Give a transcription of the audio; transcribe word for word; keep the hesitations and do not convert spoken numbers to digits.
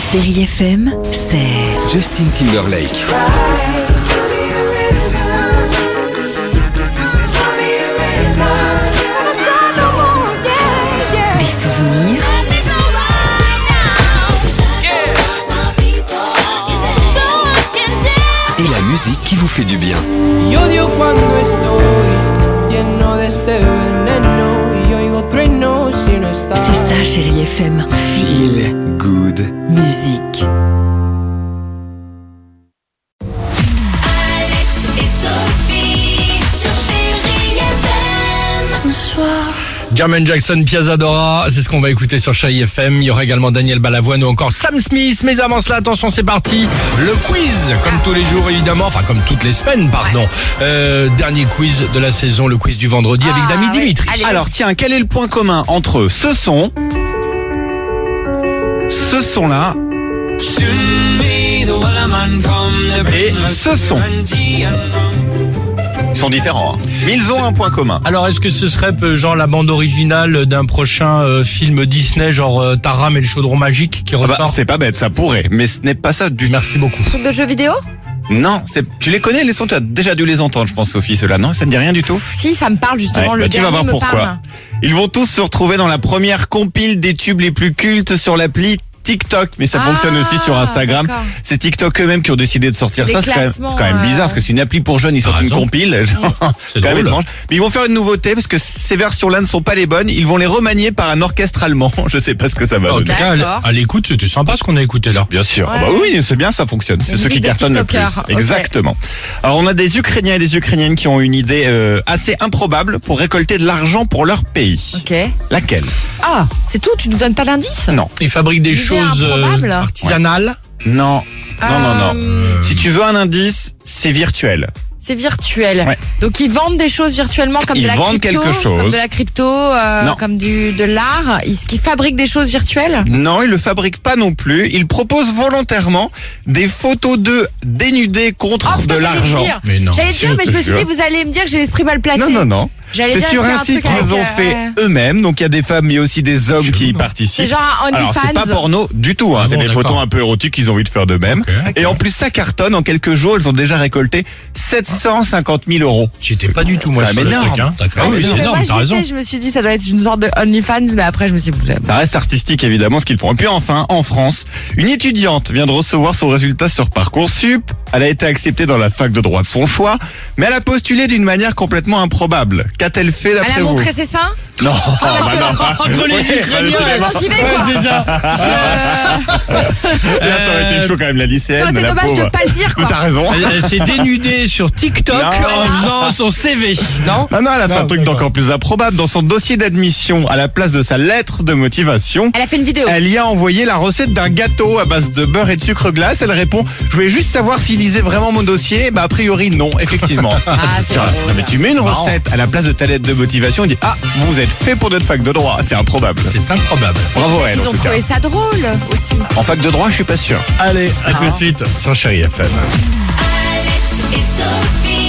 Chérie F M, c'est Justin Timberlake. Des souvenirs. Et la musique qui vous fait du bien. C'est ça, Chérie F M. Feel good. Musique. Alex et Sophie sur Chérie F M. Bonsoir. Jermaine Jackson, Piazza Dora, c'est ce qu'on va écouter sur Chérie F M. Il y aura également Daniel Balavoine ou encore Sam Smith. Mais avant cela, attention, c'est parti. Le quiz, comme tous les jours évidemment, enfin comme toutes les semaines, pardon. Euh, dernier quiz de la saison, le quiz du vendredi avec Ah, Dami oui. Dimitri. Allez. Alors tiens, quel est le point commun entre ce son, ce son-là et ce son? Ils sont différents, hein. Mais ils ont un point commun. Alors est-ce que ce serait euh, genre la bande originale d'un prochain euh, film Disney, genre euh, Taram et le chaudron magique qui Ah ressort? bah, c'est pas bête, ça pourrait, mais ce n'est pas ça du tout. Merci beaucoup. Truc de jeux vidéo? Non, c'est, tu les connais les sons, tu as déjà dû les entendre, je pense, Sophie, ceux-là, non? Ça ne dit rien du tout? Si, ça me parle justement, Ouais, le bah, tu vas dernier voir me pourquoi. parle. Ils vont tous se retrouver dans la première compile des tubes les plus cultes sur l'appli TikTok, mais ça Ah, fonctionne aussi sur Instagram. d'accord. C'est TikTok eux-mêmes qui ont décidé de sortir C'est ça. des C'est quand même, classements, c'est quand même euh, bizarre parce que c'est une appli pour jeunes, ils sortent T'as une raison. compile. Genre, C'est quand même drôle. étrange. Mais ils vont faire une nouveauté parce que ces versions-là ne sont pas les bonnes. Ils vont les remanier par un orchestre allemand. Je sais pas ce que ça va En tout donner. cas, à l- D'accord. à l'écoute, c'était sympa ce qu'on a écouté là. Bien sûr. Ouais. Ah bah oui, c'est bien, ça fonctionne. C'est La ceux qui musique des cartonnent le plus. TikTokers, ok. Exactement. Alors on a des Ukrainiens et des Ukrainiennes qui ont une idée euh, assez improbable pour récolter de l'argent pour leur pays. Ok. Laquelle? Ah, c'est tout? Tu nous donnes pas d'indice? Non. Ils fabriquent des Idée choses euh, improbable. artisanales. Non. Non, non, non. Euh, Si tu veux un indice, c'est virtuel. C'est virtuel. Ouais. Donc ils vendent des choses virtuellement comme Ils de la vendent crypto, quelque chose. comme de la crypto, euh, Non. comme du de l'art. Ils, ils fabriquent des choses virtuelles. Non, ils le fabriquent pas non plus. Ils proposent volontairement des photos d'eux dénudés contre Oh, putain, de j'allais l'argent. dire. Mais non. J'allais Je dire, mais te je me suis jure. dit, vous allez me dire que j'ai l'esprit mal placé. Non, non, non. J'allais C'est dire, sur est-ce qu'il y a un un site truc avec, qu'ils ont euh, fait ouais. eux-mêmes. Donc il y a des femmes mais aussi des hommes qui y participent. C'est genre un Alors c'est OnlyFans. pas porno du tout, hein. Ah c'est bon, des d'accord. photos un peu érotiques qu'ils ont envie de faire d'eux-mêmes. Ok. Et en plus ça cartonne, en quelques jours ils ont déjà récolté sept cent cinquante mille euros. J'étais pas du tout moi C'est sur le énorme. truc, hein. D'accord. Ah, oui, si, c'est mais énorme, moi, t'as raison. j'étais, je me suis dit, ça doit être une sorte de OnlyFans, mais après, je me suis dit, Ça reste artistique évidemment ce qu'ils font. Et puis enfin, en France, une étudiante vient de recevoir son résultat sur Parcoursup. Elle a été acceptée dans la fac de droit de son choix, mais elle a postulé d'une manière complètement improbable. Qu'a-t-elle fait elle d'après a vous? montré ses seins. Non, parce bah que- non. Entre les Ouais, Ukrainiens, bah, Non, j'y vais, quoi. Ouais, c'est ça. Là, ça aurait été chaud quand même la lycéenne. Ça aurait mais été la dommage de pauvre. pas le dire, quoi. T'as raison. Elle s'est dénudée sur TikTok Non. en faisant son C V, non? Ah non, elle a fait Non, un truc d'accord. d'encore plus improbable. Dans son dossier d'admission, à la place de sa lettre de motivation, Elle a fait une vidéo. elle y a envoyé la recette d'un gâteau à base de beurre et de sucre glace. Elle répond, je voulais juste savoir s'il lisait vraiment mon dossier. Bah, a priori, non, effectivement. Ah, c'est Tiens, drôle. non, mais tu mets une Marrant. recette à la place de ta lettre de motivation et dis, ah, vous êtes fait pour notre fac de droit. C'est improbable. C'est improbable. Bravo à elle, Ils en ont tout cas. trouvé ça drôle aussi. En fac de droit, je suis pas sûr. Allez, à tout de suite sur Chérie F M. Alex et Sophie.